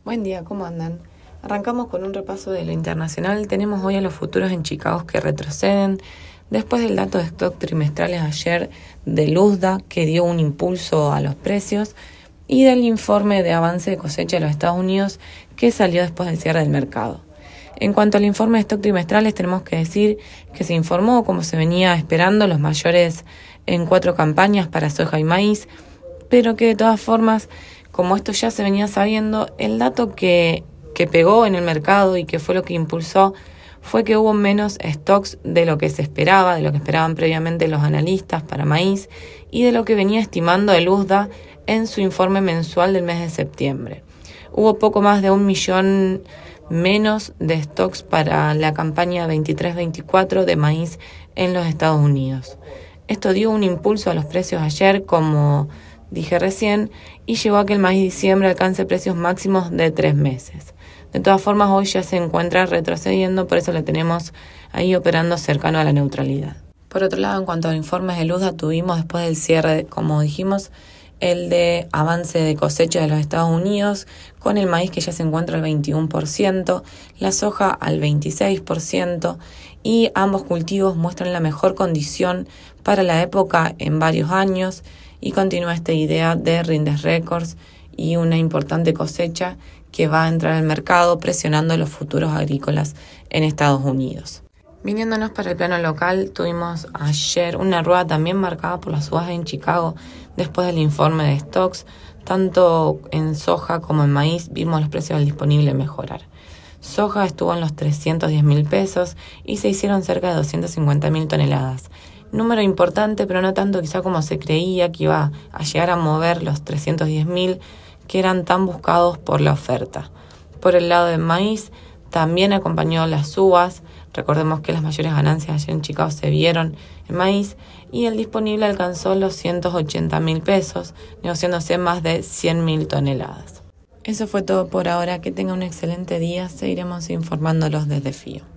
Buen día, ¿cómo andan? Arrancamos con un repaso de lo internacional. Tenemos hoy a los futuros en Chicago que retroceden después del dato de stock trimestrales ayer del USDA que dio un impulso a los precios y del informe de avance de cosecha de los Estados Unidos que salió después del cierre del mercado. En cuanto al informe de stock trimestrales, tenemos que decir que se informó, como se venía esperando, los mayores en 4 campañas para soja y maíz, pero que de todas formas, como esto ya se venía sabiendo, el dato que pegó en el mercado y que fue lo que impulsó fue que hubo menos stocks de lo que se esperaba, de lo que esperaban previamente los analistas para maíz y de lo que venía estimando el USDA en su informe mensual del mes de septiembre. Hubo poco más de 1 millón menos de stocks para la campaña 23-24 de maíz en los Estados Unidos. Esto dio un impulso a los precios ayer, como dije recién, y llevó a que el maíz de diciembre alcance precios máximos de 3 meses. De todas formas, hoy ya se encuentra retrocediendo, por eso lo tenemos ahí operando cercano a la neutralidad. Por otro lado, en cuanto a informes de USDA, tuvimos después del cierre, como dijimos, el de avance de cosecha de los Estados Unidos, con el maíz que ya se encuentra al 21%, la soja al 26%, y ambos cultivos muestran la mejor condición para la época en varios años, y continúa esta idea de rindes récords y una importante cosecha que va a entrar al mercado presionando los futuros agrícolas en Estados Unidos. Viniéndonos para el plano local, tuvimos ayer una rueda también marcada por las subas en Chicago después del informe de stocks. Tanto en soja como en maíz vimos los precios del disponible mejorar. Soja estuvo en los 310.000 pesos y se hicieron cerca de 250.000 toneladas. Número importante, pero no tanto quizá como se creía que iba a llegar a mover los 310.000 que eran tan buscados por la oferta. Por el lado del maíz, también acompañó las subas. Recordemos que las mayores ganancias ayer en Chicago se vieron en maíz y el disponible alcanzó los 180.000 pesos, negociándose más de 100.000 toneladas. Eso fue todo por ahora. Que tengan un excelente día. Seguiremos informándolos desde FIO.